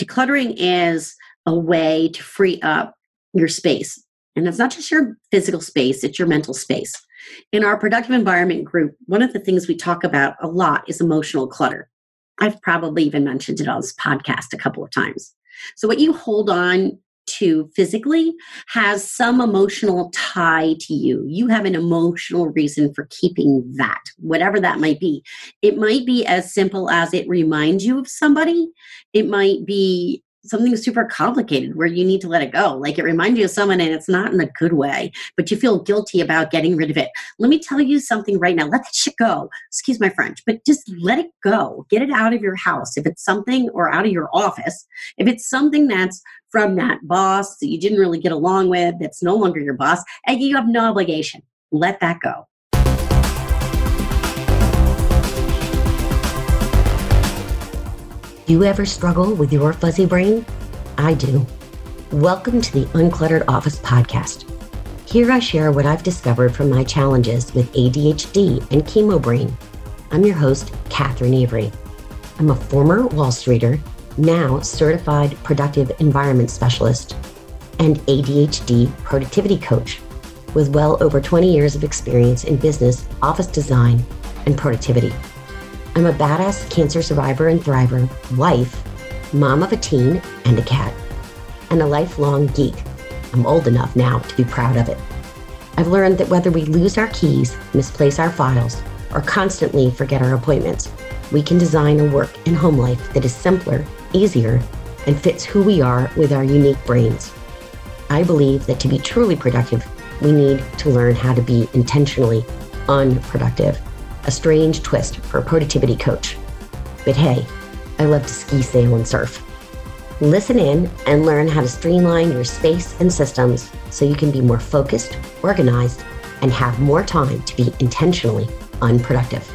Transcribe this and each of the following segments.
Decluttering is a way to free up your space. And it's not just your physical space, it's your mental space. In our productive environment group, one of the things we talk about a lot is emotional clutter. I've probably even mentioned it on this podcast a couple of times. So what you hold on to physically has some emotional tie to you. You have an emotional reason for keeping that, whatever that might be. It might be as simple as it reminds you of somebody. It might be something super complicated where you need to let it go. Like it reminds you of someone and it's not in a good way, but you feel guilty about getting rid of it. Let me tell you something right now. Let that shit go. Excuse my French, but just let it go. Get it out of your house. If it's something, or out of your office, if it's something that's from that boss that you didn't really get along with, that's no longer your boss, and you have no obligation, let that go. Do you ever struggle with your fuzzy brain? I do. Welcome to the Uncluttered Office podcast. Here I share what I've discovered from my challenges with ADHD and chemo brain. I'm your host, Catherine Avery. I'm a former Wall Streeter, now certified productive environment specialist, and ADHD productivity coach with well over 20 years of experience in business, office design, and productivity. I'm a badass cancer survivor and thriver, wife, mom of a teen and a cat, and a lifelong geek. I'm old enough now to be proud of it. I've learned that whether we lose our keys, misplace our files, or constantly forget our appointments, we can design a work and home life that is simpler, easier, and fits who we are with our unique brains. I believe that to be truly productive, we need to learn how to be intentionally unproductive. A strange twist for a productivity coach. But hey, I love to ski, sail, and surf. Listen in and learn how to streamline your space and systems so you can be more focused, organized, and have more time to be intentionally unproductive.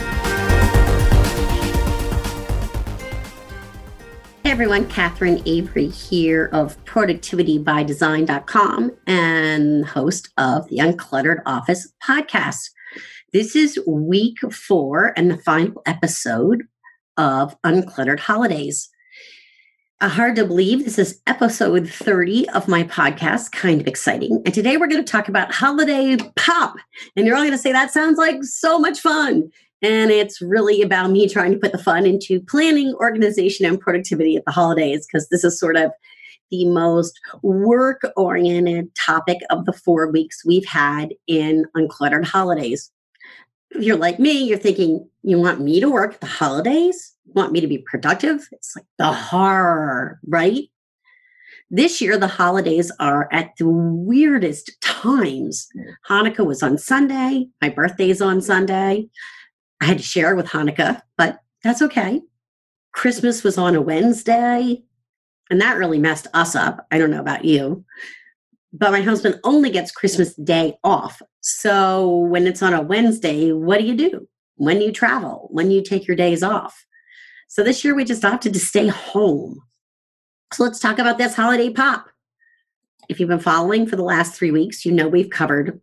Hey everyone, Catherine Avery here of productivitybydesign.com and host of the Uncluttered Office podcast. This is week 4 and the final episode of Uncluttered Holidays. Hard to believe this is episode 30 of my podcast, kind of exciting. And today we're going to talk about holiday pop. And you're all going to say, that sounds like so much fun. And it's really about me trying to put the fun into planning, organization, and productivity at the holidays, because this is sort of the most work-oriented topic of the 4 weeks we've had in Uncluttered Holidays. If you're like me, you're thinking, you want me to work at the holidays? You want me to be productive? It's like the horror, right? This year, the holidays are at the weirdest times. Hanukkah was on Sunday. My birthday's on Sunday. I had to share with Hanukkah, but that's okay. Christmas was on a Wednesday, and that really messed us up. I don't know about you. But my husband only gets Christmas Day off. So when it's on a Wednesday, what do? When you travel? When you take your days off? So this year we just opted to stay home. So let's talk about this holiday pop. If you've been following for the last 3 weeks, you know we've covered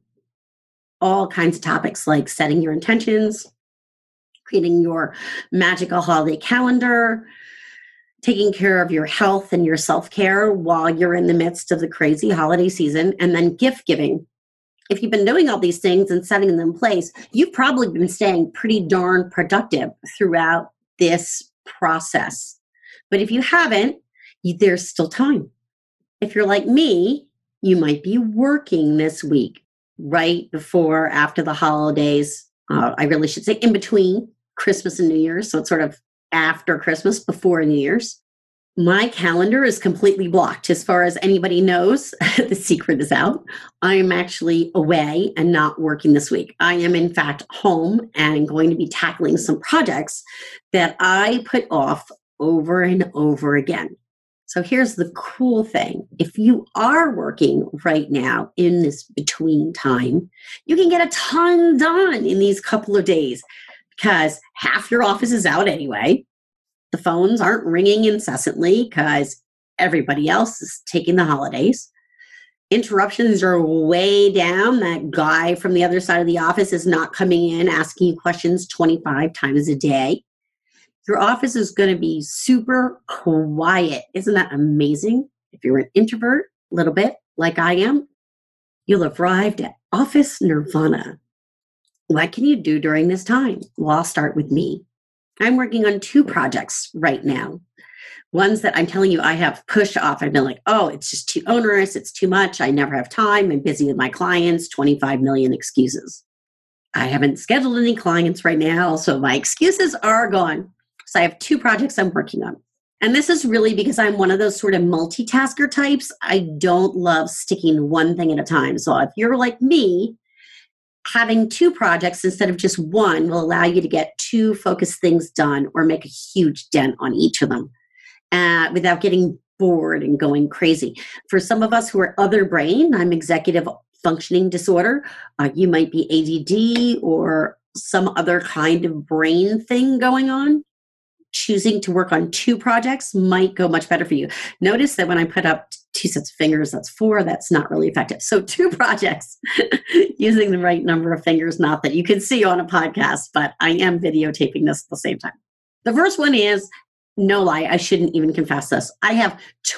all kinds of topics like setting your intentions, creating your magical holiday calendar, taking care of your health and your self-care while you're in the midst of the crazy holiday season, and then gift giving. If you've been doing all these things and setting them in place, you've probably been staying pretty darn productive throughout this process. But if you haven't, there's still time. If you're like me, you might be working this week, right before, after the holidays. I really should say in between Christmas and New Year's. So it's sort of after Christmas, before New Year's. My calendar is completely blocked. As far as anybody knows, the secret is out. I am actually away and not working this week. I am, in fact, home and going to be tackling some projects that I put off over and over again. So here's the cool thing. If you are working right now in this between time, you can get a ton done in these couple of days because half your office is out anyway. The phones aren't ringing incessantly because everybody else is taking the holidays. Interruptions are way down. That guy from the other side of the office is not coming in asking you questions 25 times a day. Your office is going to be super quiet. Isn't that amazing? If you're an introvert, a little bit like I am, you'll have arrived at office nirvana. What can you do during this time? Well, I'll start with me. I'm working on 2 projects right now. Ones that I'm telling you I have pushed off. I've been like, oh, it's just too onerous. It's too much. I never have time. I'm busy with my clients, 25 million excuses. I haven't scheduled any clients right now, so my excuses are gone. So I have 2 projects I'm working on. And this is really because I'm one of those sort of multitasker types. I don't love sticking one thing at a time. So if you're like me, having 2 projects instead of just one will allow you to get 2 focused things done or make a huge dent on each of them without getting bored and going crazy. For some of us who are other brain, I'm executive functioning disorder. You might be ADD or some other kind of brain thing going on. Choosing to work on 2 projects might go much better for you. Notice that when I put up 2 sets of fingers, that's 4. That's not really effective. So 2 projects using the right number of fingers, not that you can see on a podcast, but I am videotaping this at the same time. The first one is, no lie, I shouldn't even confess this. I have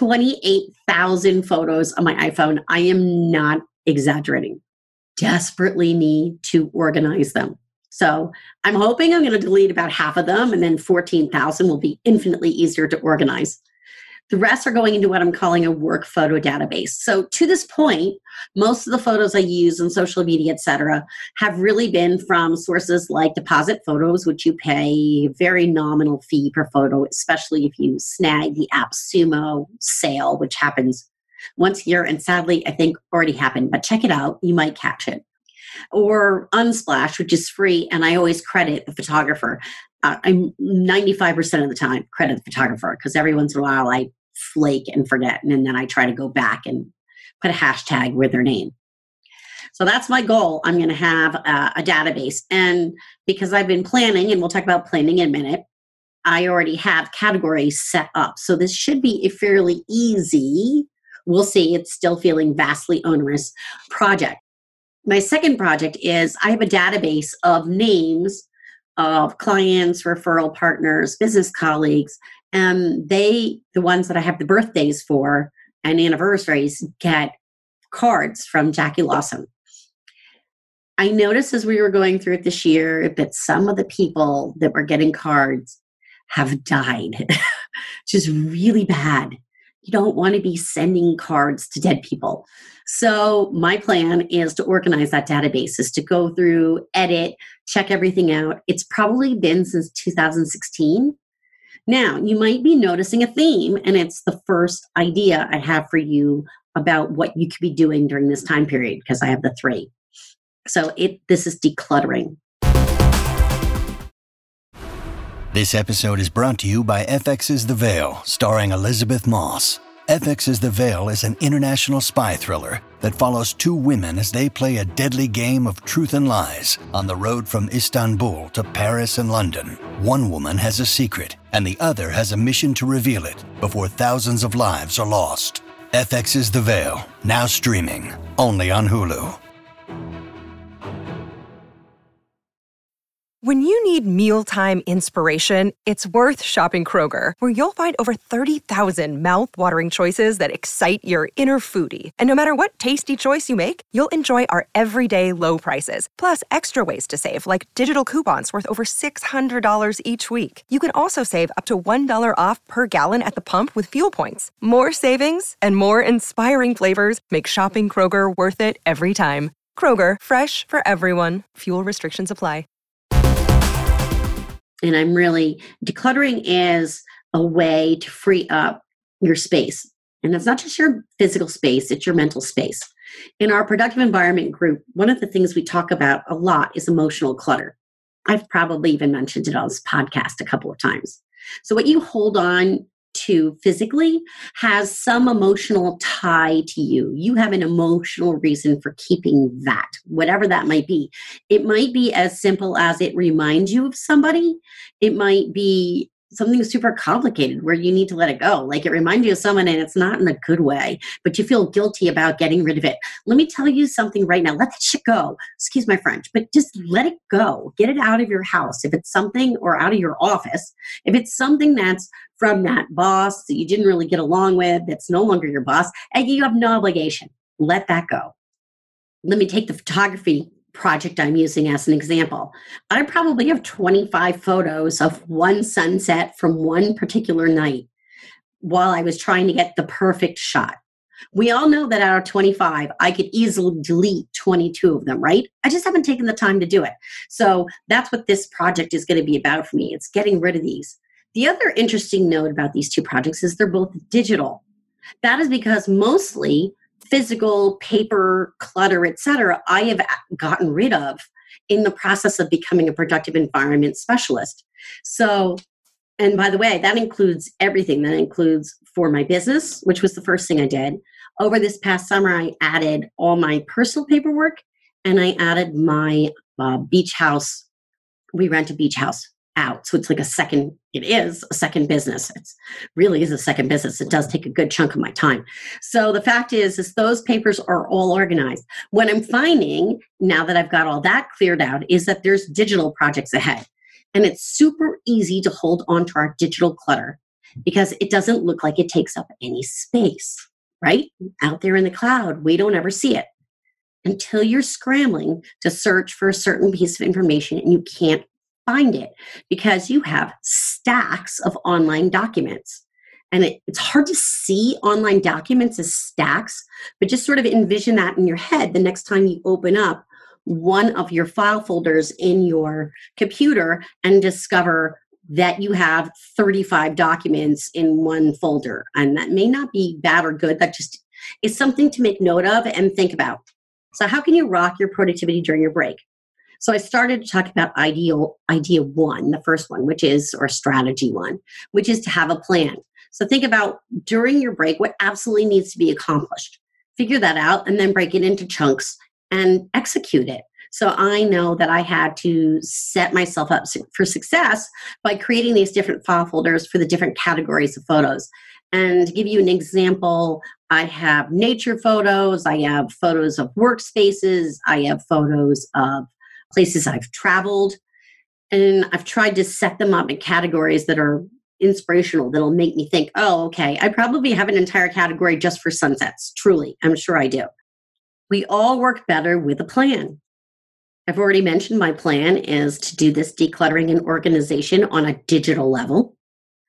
28,000 photos on my iPhone. I am not exaggerating. Desperately need to organize them. So I'm hoping I'm going to delete about half of them, and then 14,000 will be infinitely easier to organize. The rest are going into what I'm calling a work photo database. So to this point, most of the photos I use on social media, et cetera, have really been from sources like Deposit Photos, which you pay a very nominal fee per photo, especially if you snag the AppSumo sale, which happens once a year. And sadly, I think already happened, but check it out. You might catch it. Or Unsplash, which is free, and I always credit the photographer. I'm 95% of the time credit the photographer, because every once in a while I flake and forget, and then I try to go back and put a hashtag with their name. So that's my goal. I'm going to have a database, and because I've been planning, and we'll talk about planning in a minute, I already have categories set up. So this should be a fairly easy, we'll see, it's still feeling vastly onerous project. My second project is I have a database of names of clients, referral partners, business colleagues, and the ones that I have the birthdays for and anniversaries, get cards from Jackie Lawson. I noticed as we were going through it this year that some of the people that were getting cards have died, which is really bad. You don't want to be sending cards to dead people. So my plan is to organize that database, is to go through, edit, check everything out. It's probably been since 2016. Now, you might be noticing a theme, and it's the first idea I have for you about what you could be doing during this time period, because I have the 3. So this is decluttering. This episode is brought to you by FX's The Veil, starring Elizabeth Moss. FX's The Veil is an international spy thriller that follows 2 women as they play a deadly game of truth and lies on the road from Istanbul to Paris and London. One woman has a secret, and the other has a mission to reveal it before thousands of lives are lost. FX's The Veil, now streaming, only on Hulu. When you need mealtime inspiration, it's worth shopping Kroger, where you'll find over 30,000 mouth-watering choices that excite your inner foodie. And no matter what tasty choice you make, you'll enjoy our everyday low prices, plus extra ways to save, like digital coupons worth over $600 each week. You can also save up to $1 off per gallon at the pump with fuel points. More savings and more inspiring flavors make shopping Kroger worth it every time. Kroger, fresh for everyone. Fuel restrictions apply. And decluttering is a way to free up your space. And it's not just your physical space, it's your mental space. In our productive environment group, one of the things we talk about a lot is emotional clutter. I've probably even mentioned it on this podcast a couple of times. So what you hold on to physically has some emotional tie to you. You have an emotional reason for keeping that, whatever that might be. It might be as simple as it reminds you of somebody. It might be something super complicated where you need to let it go. Like it reminds you of someone and it's not in a good way, but you feel guilty about getting rid of it. Let me tell you something right now. Let that shit go. Excuse my French, but just let it go. Get it out of your house. If it's something, or out of your office, if it's something that's from that boss that you didn't really get along with, that's no longer your boss, and you have no obligation, let that go. Let me take the photography project I'm using as an example. I probably have 25 photos of one sunset from one particular night while I was trying to get the perfect shot. We all know that out of 25, I could easily delete 22 of them, right? I just haven't taken the time to do it. So that's what this project is going to be about for me. It's getting rid of these. The other interesting note about these two projects is they're both digital. That is because mostly physical paper clutter, etc., I have gotten rid of in the process of becoming a productive environment specialist. So, and by the way, that includes everything. That includes for my business, which was the first thing I did. Over this past summer, I added all my personal paperwork, and I added my beach house. We rent a beach house out. So it's like it is a second business. It's really is a second business. It does take a good chunk of my time. So the fact is those papers are all organized. What I'm finding now that I've got all that cleared out is that there's digital projects ahead. And it's super easy to hold on to our digital clutter because it doesn't look like it takes up any space, right? Out there in the cloud, we don't ever see it until you're scrambling to search for a certain piece of information and you can't find it because you have stacks of online documents. And it's hard to see online documents as stacks, but just sort of envision that in your head the next time you open up one of your file folders in your computer and discover that you have 35 documents in one folder. And that may not be bad or good. That just is something to make note of and think about. So how can you rock your productivity during your break? So I started to talk about idea one, the first one, or strategy one, which is to have a plan. So think about during your break, what absolutely needs to be accomplished. Figure that out and then break it into chunks and execute it. So I know that I had to set myself up for success by creating these different file folders for the different categories of photos. And to give you an example, I have nature photos, I have photos of workspaces, I have photos of places I've traveled, and I've tried to set them up in categories that are inspirational, that'll make me think, oh, okay, I probably have an entire category just for sunsets. Truly, I'm sure I do. We all work better with a plan. I've already mentioned my plan is to do this decluttering and organization on a digital level.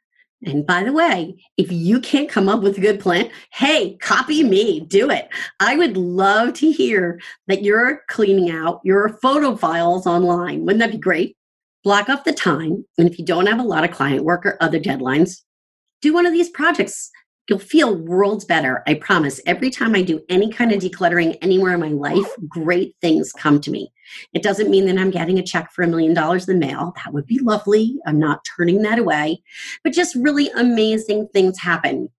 And by the way, if you can't come up with a good plan, hey, copy me, do it. I would love to hear that you're cleaning out your photo files online. Wouldn't that be great? Block off the time. And if you don't have a lot of client work or other deadlines, do one of these projects. You'll feel worlds better. I promise. Every time I do any kind of decluttering anywhere in my life, great things come to me. It doesn't mean that I'm getting a check for $1 million in the mail. That would be lovely. I'm not turning that away. But just really amazing things happen.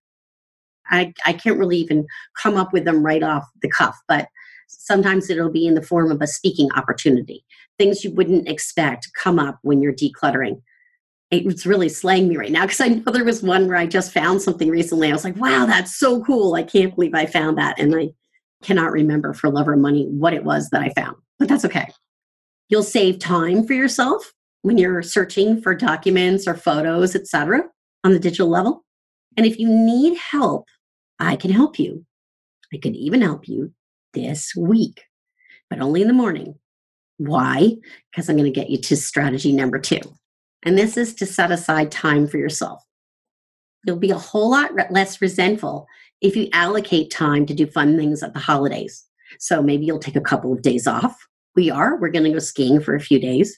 I can't really even come up with them right off the cuff, but sometimes it'll be in the form of a speaking opportunity. Things you wouldn't expect come up when you're decluttering. It's really slaying me right now because I know there was one where I just found something recently. I was like, wow, that's so cool. I can't believe I found that. And I cannot remember for love or money what it was that I found, but that's okay. You'll save time for yourself when you're searching for documents or photos, etc., on the digital level. And if you need help, I can help you. I could even help you this week, but only in the morning. Why? Because I'm going to get you to strategy number 2. And this is to set aside time for yourself. You'll be a whole lot less resentful if you allocate time to do fun things at the holidays. So maybe you'll take a couple of days off. We're going to go skiing for a few days.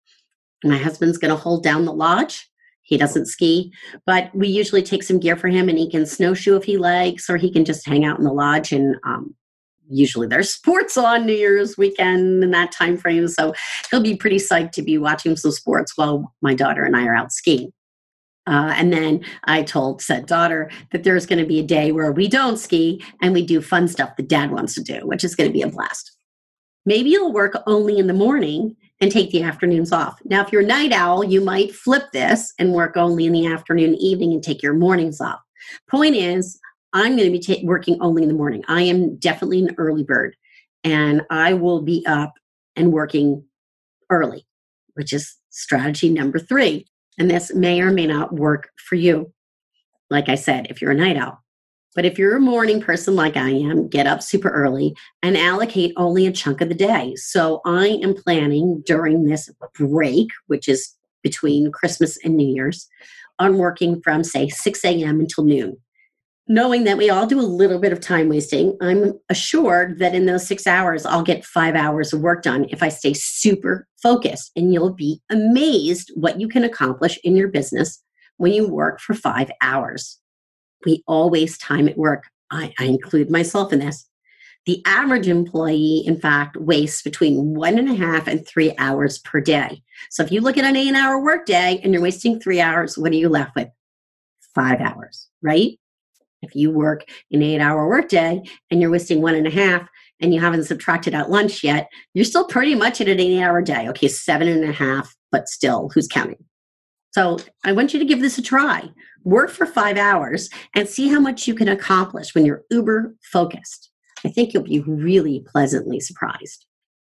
My husband's going to hold down the lodge. He doesn't ski, but we usually take some gear for him and he can snowshoe if he likes, or he can just hang out in the lodge. And usually there's sports on New Year's weekend in that time frame. So he'll be pretty psyched to be watching some sports while my daughter and I are out skiing. And then I told said daughter that there's going to be a day where we don't ski and we do fun stuff that dad wants to do, which is going to be a blast. Maybe you'll work only in the morning and take the afternoons off. Now, if you're a night owl, you might flip this and work only in the afternoon, evening, and take your mornings off. Point is, I'm going to be working only in the morning. I am definitely an early bird, and I will be up and working early, which is strategy number 3. And this may or may not work for you. Like I said, if you're a night owl. But if you're a morning person like I am, get up super early and allocate only a chunk of the day. So I am planning during this break, which is between Christmas and New Year's, on working from, say, 6 a.m. until noon. Knowing that we all do a little bit of time wasting, I'm assured that in those 6 hours, I'll get 5 hours of work done if I stay super focused. And you'll be amazed what you can accomplish in your business when you work for 5 hours. We all waste time at work. I include myself in this. The average employee, in fact, wastes between 1.5 and 3 hours per day. So if you look at an 8-hour workday and you're wasting 3 hours, what are you left with? 5 hours, right? If you work an 8-hour workday and you're wasting 1.5 and you haven't subtracted out lunch yet, you're still pretty much at an 8-hour day. Okay, 7.5, but still, who's counting? So I want you to give this a try. Work for 5 hours and see how much you can accomplish when you're uber focused. I think you'll be really pleasantly surprised.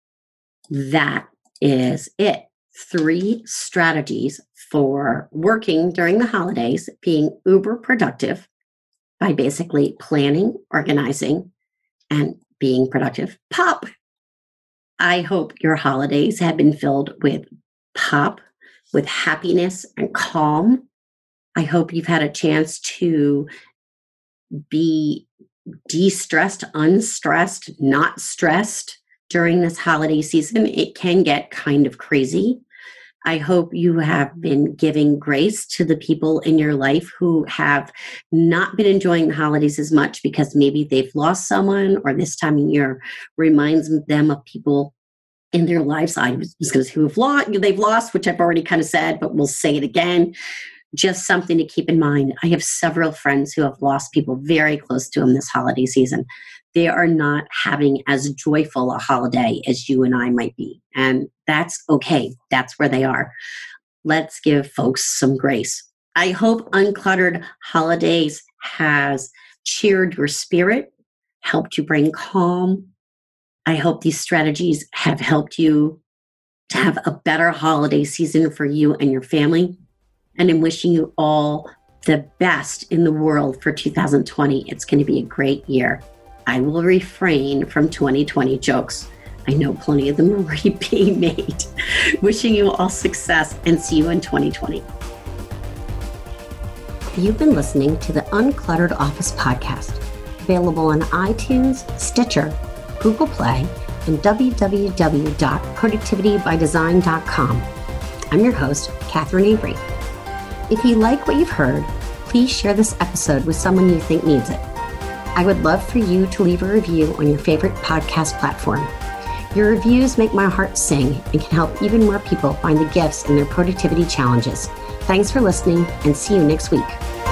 That is it. 3 strategies for working during the holidays, being uber productive by basically planning, organizing, and being productive. Pop! I hope your holidays have been filled with pop, with happiness and calm. I hope you've had a chance to be de-stressed, unstressed, not stressed during this holiday season. It can get kind of crazy. I hope you have been giving grace to the people in your life who have not been enjoying the holidays as much because maybe they've lost someone, or this time of year reminds them of people in their lives. I was going to say they've lost, which I've already kind of said, but we'll say it again. Just something to keep in mind. I have several friends who have lost people very close to them this holiday season. They are not having as joyful a holiday as you and I might be. And that's okay. That's where they are. Let's give folks some grace. I hope Uncluttered Holidays has cheered your spirit, helped you bring calm. I hope these strategies have helped you to have a better holiday season for you and your family. And I'm wishing you all the best in the world for 2020. It's going to be a great year. I will refrain from 2020 jokes. I know plenty of them are already being made. Wishing you all success and see you in 2020. You've been listening to the Uncluttered Office Podcast, available on iTunes, Stitcher, Google Play, and www.productivitybydesign.com. I'm your host, Catherine Avery. If you like what you've heard, please share this episode with someone you think needs it. I would love for you to leave a review on your favorite podcast platform. Your reviews make my heart sing and can help even more people find the gifts in their productivity challenges. Thanks for listening, and see you next week.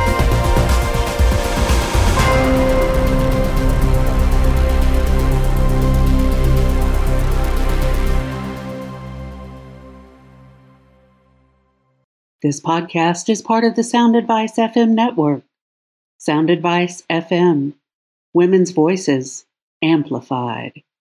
This podcast is part of the Sound Advice FM network. Sound Advice FM. Women's voices amplified.